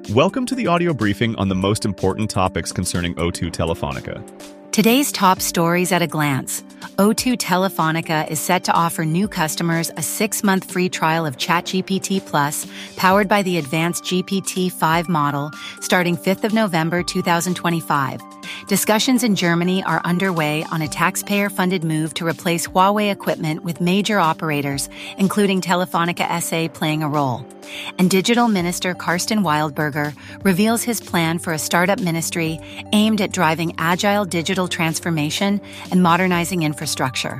Welcome to the audio briefing on the most important topics concerning O2 Telefonica. Today's top stories at a glance. O2 Telefonica is set to offer new customers a 6-month free trial of ChatGPT Plus, powered by the advanced GPT-5 model, starting 5th of November 2025. Discussions in Germany are underway on a taxpayer-funded move to replace Huawei equipment with major operators, including Telefonica SA playing a role. And Digital Minister Karsten Wildberger reveals his plan for a startup ministry aimed at driving agile digital transformation and modernizing infrastructure.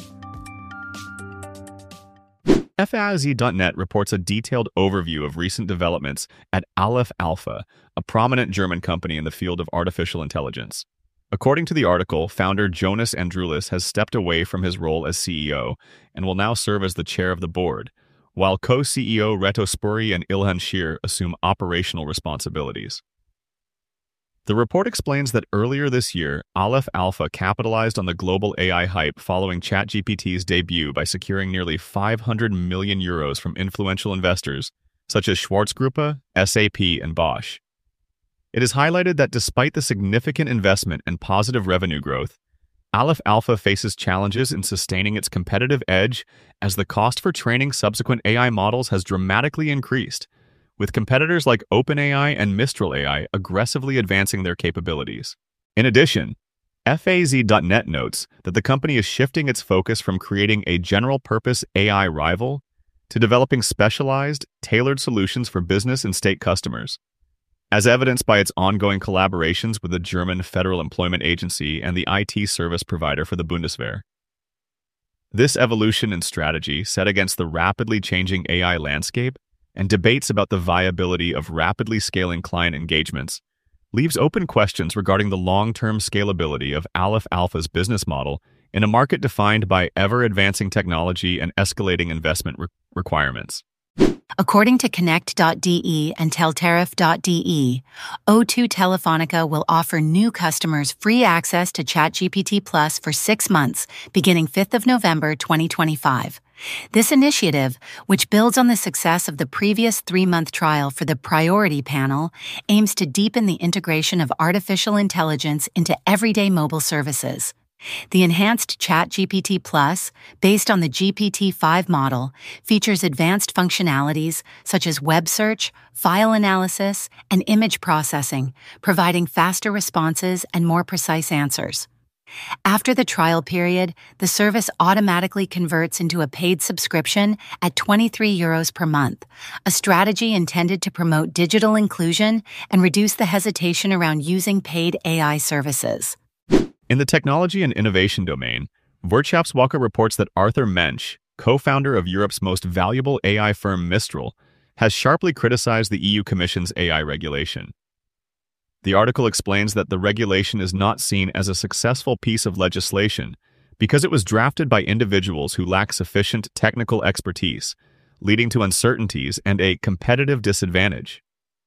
FAZ.net reports a detailed overview of recent developments at Aleph Alpha, a prominent German company in the field of artificial intelligence. According to the article, founder Jonas Androulis has stepped away from his role as CEO and will now serve as the chair of the board, while co-CEO Reto Spuri and Ilhan Shir assume operational responsibilities. The report explains that earlier this year, Aleph Alpha capitalized on the global AI hype following ChatGPT's debut by securing nearly 500 million euros from influential investors such as Schwarzgruppe, SAP, and Bosch. It is highlighted that despite the significant investment and positive revenue growth, Aleph Alpha faces challenges in sustaining its competitive edge as the cost for training subsequent AI models has dramatically increased, with competitors like OpenAI and Mistral AI aggressively advancing their capabilities. In addition, FAZ.net notes that the company is shifting its focus from creating a general-purpose AI rival to developing specialized, tailored solutions for business and state customers, as evidenced by its ongoing collaborations with the German Federal Employment Agency and the IT service provider for the Bundeswehr. This evolution in strategy, set against the rapidly changing AI landscape and debates about the viability of rapidly scaling client engagements, leaves open questions regarding the long-term scalability of Aleph Alpha's business model in a market defined by ever-advancing technology and escalating investment requirements. According to Connect.de and Teltarif.de, O2 Telefonica will offer new customers free access to ChatGPT Plus for 6 months, beginning 5th of November 2025. This initiative, which builds on the success of the previous 3-month trial for the Priority Panel, aims to deepen the integration of artificial intelligence into everyday mobile services. The enhanced ChatGPT Plus, based on the GPT-5 model, features advanced functionalities such as web search, file analysis, and image processing, providing faster responses and more precise answers. After the trial period, the service automatically converts into a paid subscription at €23 per month, a strategy intended to promote digital inclusion and reduce the hesitation around using paid AI services. In the technology and innovation domain, Wirtschaftswoche reports that Arthur Mensch, co-founder of Europe's most valuable AI firm Mistral, has sharply criticized the EU Commission's AI regulation. The article explains that the regulation is not seen as a successful piece of legislation because it was drafted by individuals who lack sufficient technical expertise, leading to uncertainties and a competitive disadvantage.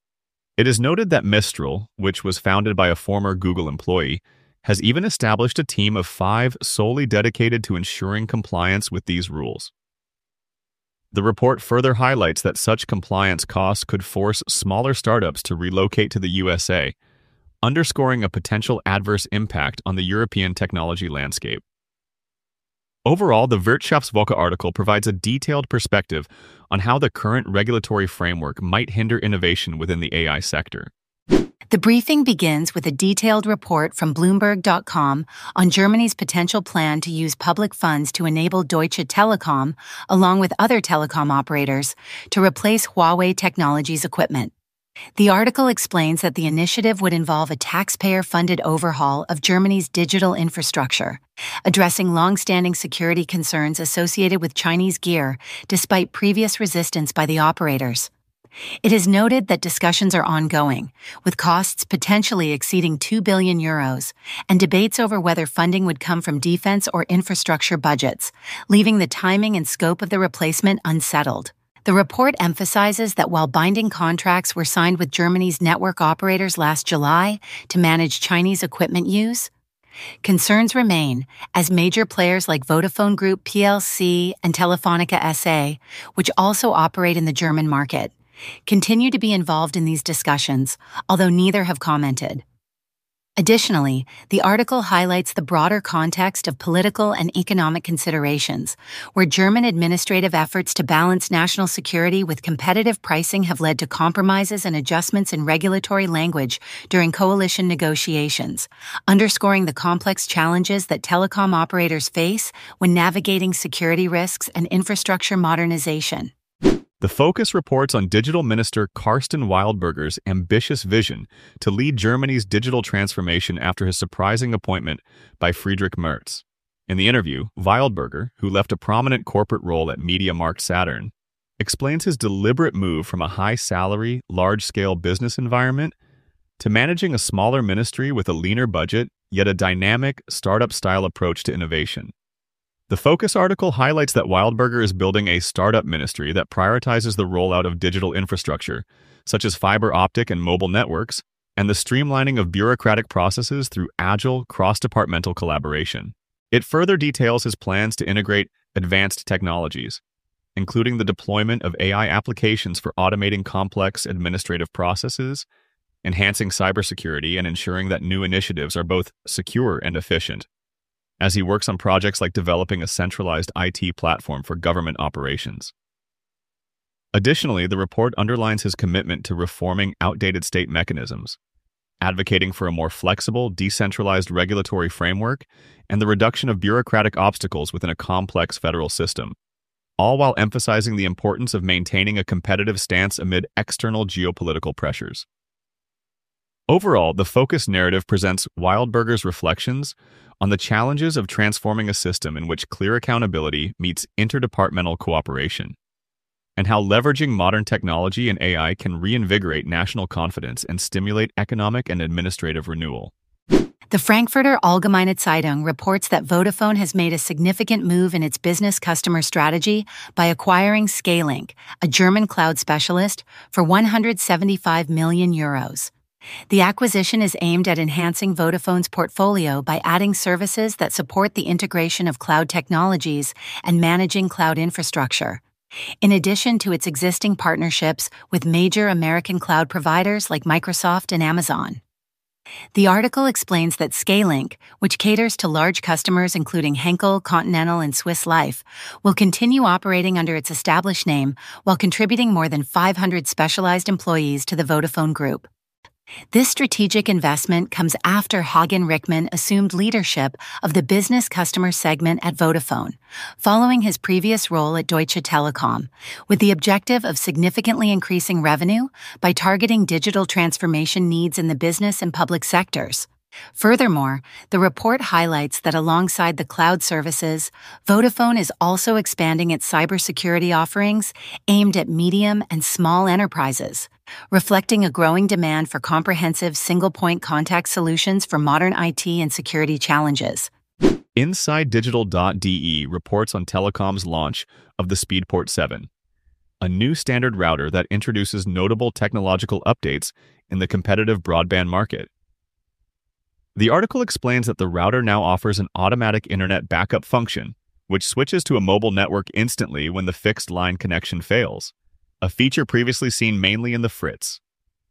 It is noted that Mistral, which was founded by a former Google employee, has even established a team of 5 solely dedicated to ensuring compliance with these rules. The report further highlights that such compliance costs could force smaller startups to relocate to the USA, underscoring a potential adverse impact on the European technology landscape. Overall, the Wirtschaftswoche article provides a detailed perspective on how the current regulatory framework might hinder innovation within the AI sector. The briefing begins with a detailed report from Bloomberg.com on Germany's potential plan to use public funds to enable Deutsche Telekom, along with other telecom operators, to replace Huawei Technologies equipment. The article explains that the initiative would involve a taxpayer-funded overhaul of Germany's digital infrastructure, addressing long-standing security concerns associated with Chinese gear despite previous resistance by the operators. It is noted that discussions are ongoing, with costs potentially exceeding €2 billion, and debates over whether funding would come from defense or infrastructure budgets, leaving the timing and scope of the replacement unsettled. The report emphasizes that while binding contracts were signed with Germany's network operators last July to manage Chinese equipment use, concerns remain as major players like Vodafone Group plc and Telefonica SA, which also operate in the German market, continue to be involved in these discussions, although neither have commented. Additionally, the article highlights the broader context of political and economic considerations, where German administrative efforts to balance national security with competitive pricing have led to compromises and adjustments in regulatory language during coalition negotiations, underscoring the complex challenges that telecom operators face when navigating security risks and infrastructure modernization. The Focus reports on Digital Minister Carsten Wildberger's ambitious vision to lead Germany's digital transformation after his surprising appointment by Friedrich Merz. In the interview, Wildberger, who left a prominent corporate role at MediaMarkt Saturn, explains his deliberate move from a high-salary, large-scale business environment to managing a smaller ministry with a leaner budget, yet a dynamic, startup-style approach to innovation. The Focus article highlights that Wildberger is building a startup ministry that prioritizes the rollout of digital infrastructure, such as fiber optic and mobile networks, and the streamlining of bureaucratic processes through agile, cross-departmental collaboration. It further details his plans to integrate advanced technologies, including the deployment of AI applications for automating complex administrative processes, enhancing cybersecurity, and ensuring that new initiatives are both secure and efficient, as he works on projects like developing a centralized IT platform for government operations. Additionally, the report underlines his commitment to reforming outdated state mechanisms, advocating for a more flexible, decentralized regulatory framework and the reduction of bureaucratic obstacles within a complex federal system, all while emphasizing the importance of maintaining a competitive stance amid external geopolitical pressures. Overall, the Focus narrative presents Wildberger's reflections on the challenges of transforming a system in which clear accountability meets interdepartmental cooperation, and how leveraging modern technology and AI can reinvigorate national confidence and stimulate economic and administrative renewal. The Frankfurter Allgemeine Zeitung reports that Vodafone has made a significant move in its business customer strategy by acquiring Scalink, a German cloud specialist, for €175 million. The acquisition is aimed at enhancing Vodafone's portfolio by adding services that support the integration of cloud technologies and managing cloud infrastructure, in addition to its existing partnerships with major American cloud providers like Microsoft and Amazon. The article explains that Scalink, which caters to large customers including Henkel, Continental, and Swiss Life, will continue operating under its established name while contributing more than 500 specialized employees to the Vodafone Group. This strategic investment comes after Hagen Rickman assumed leadership of the business customer segment at Vodafone, following his previous role at Deutsche Telekom, with the objective of significantly increasing revenue by targeting digital transformation needs in the business and public sectors. Furthermore, the report highlights that alongside the cloud services, Vodafone is also expanding its cybersecurity offerings aimed at medium and small enterprises, reflecting a growing demand for comprehensive single-point contact solutions for modern IT and security challenges. InsideDigital.de reports on Telecom's launch of the Speedport 7, a new standard router that introduces notable technological updates in the competitive broadband market. The article explains that the router now offers an automatic internet backup function, which switches to a mobile network instantly when the fixed line connection fails, a feature previously seen mainly in the Fritz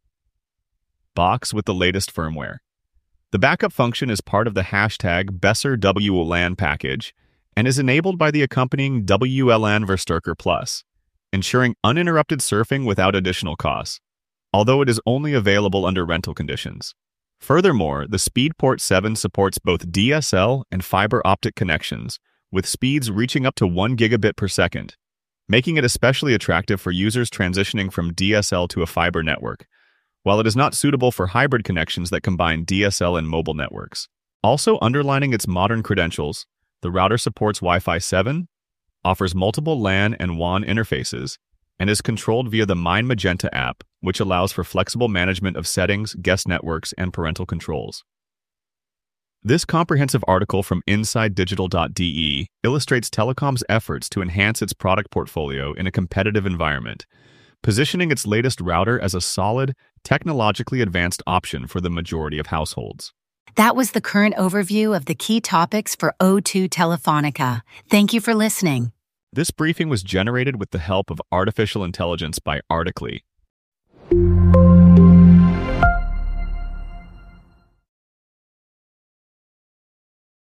box with the latest firmware. The backup function is part of the hashtag Besser WLAN package and is enabled by the accompanying WLAN Verstärker Plus, ensuring uninterrupted surfing without additional costs, although it is only available under rental conditions. Furthermore, the Speedport 7 supports both DSL and fiber optic connections, with speeds reaching up to 1 gigabit per second, making it especially attractive for users transitioning from DSL to a fiber network, while it is not suitable for hybrid connections that combine DSL and mobile networks. Also underlining its modern credentials, the router supports Wi-Fi 7, offers multiple LAN and WAN interfaces, and is controlled via the Mein Magenta app, which allows for flexible management of settings, guest networks, and parental controls. This comprehensive article from InsideDigital.de illustrates Telecom's efforts to enhance its product portfolio in a competitive environment, positioning its latest router as a solid, technologically advanced option for the majority of households. That was the current overview of the key topics for O2 Telefonica. Thank you for listening. This briefing was generated with the help of artificial intelligence by Articly.